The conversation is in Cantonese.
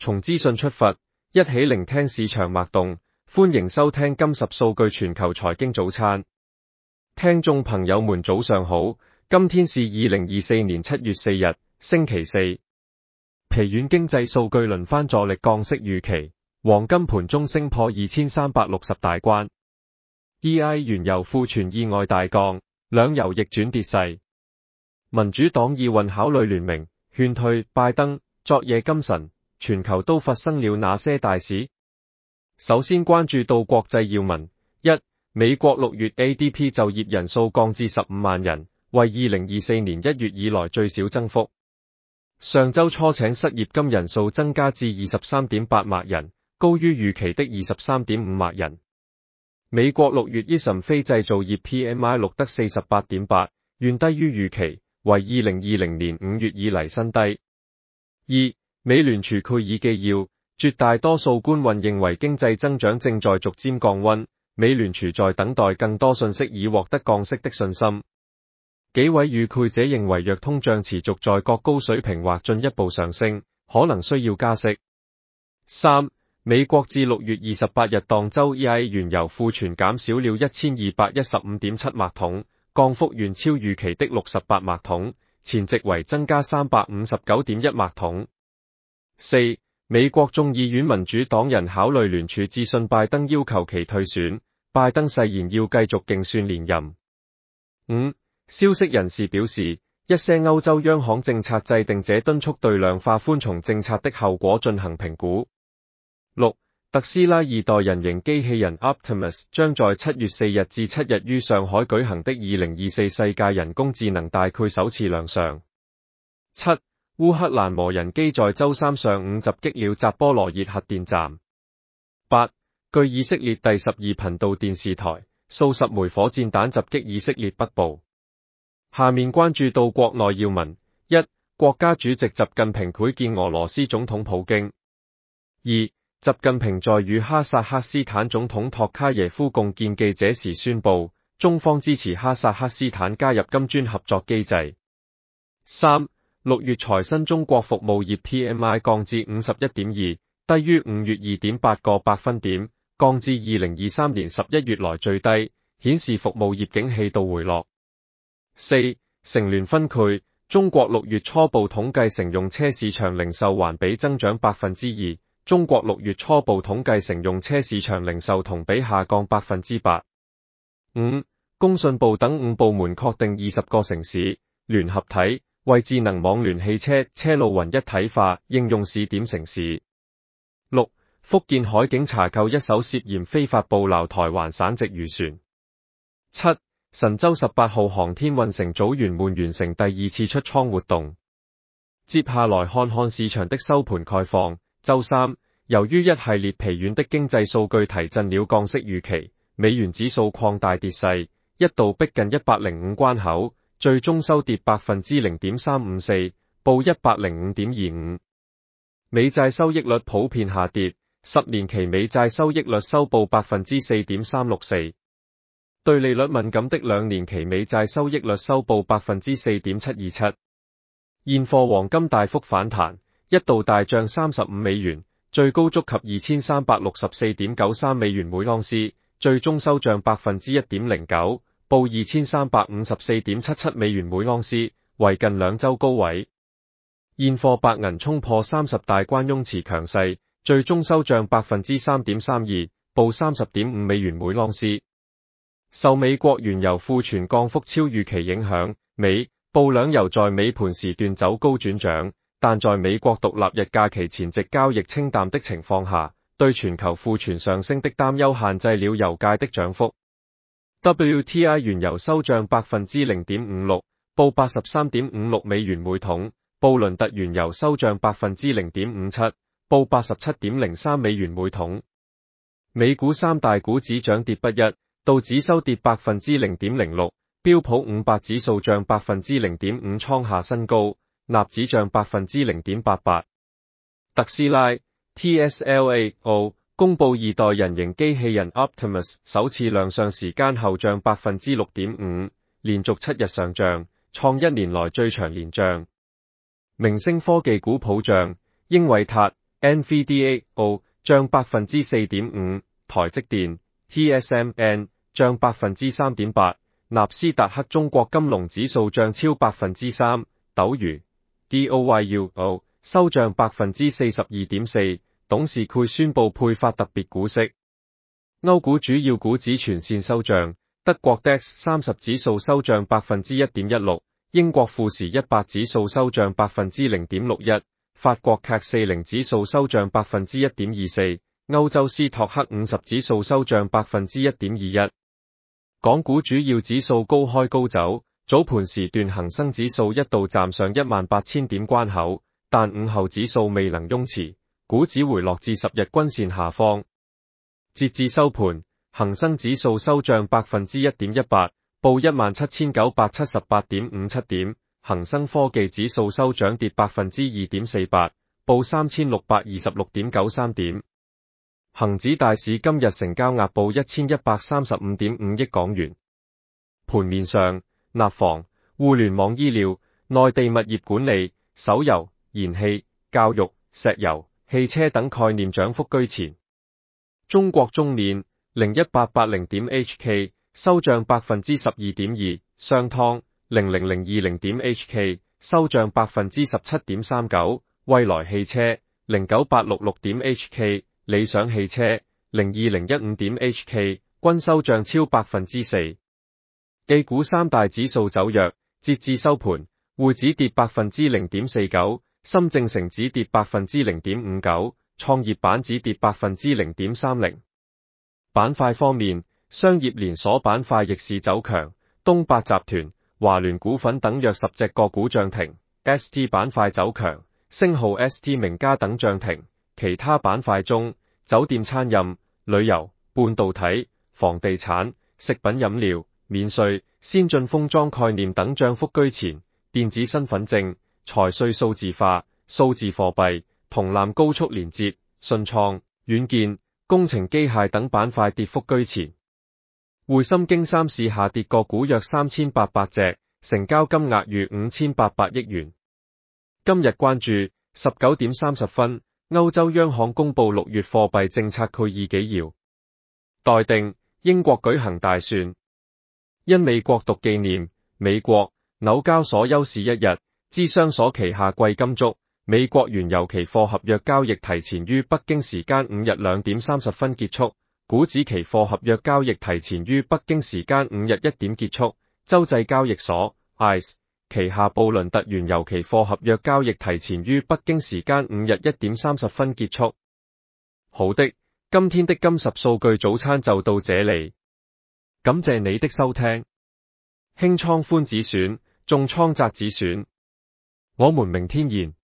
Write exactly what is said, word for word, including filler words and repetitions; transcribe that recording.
從資訊出發，一起聆聽市場脈動。歡迎收聽金十數據全球財經早餐。聽眾朋友們早上好，今天是二零二四年七月四日，星期四。疲軟經濟數據輪番助力降息預期，黃金盤中升破二千三百六十大關。E I 原油庫存意外大降，兩油逆轉跌勢。民主黨意運考慮聯名勸退拜登。昨夜今晨，全球都發生了哪些大事？首先關注到國際要聞：一、美國六月 A D P 就業人數降至十五萬人，為二零二四年一月以來最小增幅。上周初請失業金人數增加至二十三點八萬人，高於預期的二十三點五萬人。美國六月 I S M 非製造業 P M I 錄得四十八點八，遠低於預期，為二零二零年五月以嚟新低。二、美聯儲蓋爾紀要，絕大多數官員認為經濟增長正在逐漸降溫，美聯儲在等待更多信息以獲得降息的信心。幾位與會者認為，若通脹持續在各高水平或進一步上升，可能需要加息。三、美國至六月二十八日當周 E I 原油庫存減少了一千二百一十五點七萬桶，降幅遠超預期的六十八萬桶，前值為增加三百五十九點一萬桶。四、美國眾議院民主黨人考慮聯署致信拜登，要求其退選，拜登誓言要繼續競選連任。五、消息人士表示，一些歐洲央行政策制定者敦促對量化寬鬆政策的後果進行評估。六、特斯拉二代人形機器人 Optimus 將在七月四日至七日於上海舉行的二零二四世界人工智能大會首次亮相。七、烏克蘭無人機在周三上午襲擊了扎波羅熱核電站。八、據以色列第十二頻道電視台，數十枚火箭彈襲擊以色列北部。下面關注到國內要聞：一、國家主席習近平會見俄羅斯總統普京。二、習近平在與哈薩克斯坦總統托卡耶夫共見記者時宣布，中方支持哈薩克斯坦加入金磚合作機制。三、六月財新中國服務業 P M I 降至五十一點二，低於五月二點八個百分點，降至二零二三年十一月來最低，顯示服務業景氣度回落。四、乘聯分配，中國六月初步統計乘用車市場零售環比增長百分之二，中國六月初步統計乘用車市場零售同比下降百分之八。五、工信部等五部門確定二十個城市聯合體為智能網聯汽車車路雲一體化應用試點城市。六、福建海警查扣一艘涉嫌非法捕撈台灣省籍漁船。七、神舟十八號航天運乘組圓滿完成第二次出艙活動。接下來看看市場的收盤概況。周三，由於一系列疲軟的經濟數據提振了降息預期，美元指數擴大跌勢，一度逼近一百零五關口，最終收跌百分之零點三五四，報一百零五點二五。美債收益率普遍下跌，十年期美債收益率收報百分之四點三六四。對利率敏感的兩年期美債收益率收報百分之四點七二七。現貨黃金大幅反彈，一度大漲三十五美元，最高觸及二千三百六十四點九三美元每盎司，最終收漲百分之一點零九，報二千三百五十四點七七美元每盎司，為近兩周高位。現貨白銀衝破三十大關，擁持強勢，最終收漲百分之三點三二，報三十點五美元每盎司。受美國原油庫存降幅超預期影響，美布兩油在尾盤時段走高轉漲，但在美國獨立日假期前夕交易清淡的情況下，對全球庫存上升的擔憂限制了油價的漲幅。W T I 原油收漲百分之零點五六，報八十三點五六美元每桶；布倫特原油收漲百分之零點五七，報八十七點零三美元每桶。美股三大股指漲跌不一。道指收跌百分之零點零六，標普五百指數漲百分之零點五創下新高，納指漲百分之零點八八。特斯拉 T S L A O 公布二代人形機器人 Optimus 首次亮相時間後漲百分之六點五，連續七日上漲，創一年來最長連漲。明星科技股普漲，英偉達、 N V D A O 漲百分之四點五，台積電 T S M N 漲百分之三點八，納斯達克中國金龍指數漲超百分之三，斗魚 D O Y U O 收漲百分之四十二點四，董事會宣布配發特別股息。歐股主要股指全線收漲，德國 D A X 三十指數收漲百分之一點一六，英國富時一百指數收漲百分之零點六一，法國 C A C 四十指數收漲百分之一點二四，歐洲斯托克五十指數收漲百分之一點二一。港股主要指數高開高走，早盤時段恒生指數一度站上一萬八千點關口，但午後指數未能擁持，股指回落至十日均線下方。截至收盤，恒生指數收漲百分之一點一八，報一萬七千九百七十八點五七點。恒生科技指數收漲跌百分之二點四八，報三千六百二十六點九三點。恒指大市今日成交額報一千一百三十五點五億港元。盤面上，內房、互聯網醫療、內地物業管理、手遊、燃氣、教育、石油、汽車等概念漲幅居前。中國中免零一八八零點 H K 收漲百分之十二點二，商湯零零零二零點 H K 收漲百分之十七點三九，蔚來汽車零九八六六點 H K、理想汽車零二零一五點 H K 均收漲超百分之四。A 股三大指數走弱，截至收盤，滬指跌百分之零點四九，深證成指跌百分之零點五九，創業板指跌百分之零點三零。板塊方面，商業連鎖板塊逆市走強，東百集團、華聯股份等約十隻個股漲停 ，S T 板塊走強，星號 S T 名家等漲停。其他板塊中，酒店餐飲、旅遊、半導體、房地產、食品飲料、免稅、先進封裝概念等漲幅居前。電子身份證、財稅數字化、數字貨幣、銅纜高速連接、信創、軟件、工程機械等板塊跌幅居前。滬深經三市下跌個股約三千八百隻，成交金額逾五千八百億元。今日關注十九點三十分，歐洲央行公布六月貨幣政策概議紀要。待定，英國舉行大選。因美國獨紀念，美國紐交所休市一日，芝商所旗下貴金屬美國原油期貨合約交易提前於北京時間五日兩點三十分結束，股指期貨合約交易提前於北京時間五日一點結束。洲際交易所 I C E 旗下布倫特原油期貨合約交易提前於北京時間五日一點三十分結束。好的，今天的金十數據早餐就到這裡，感謝你的收聽。輕倉寬止損，重倉窄止損，我們明天見。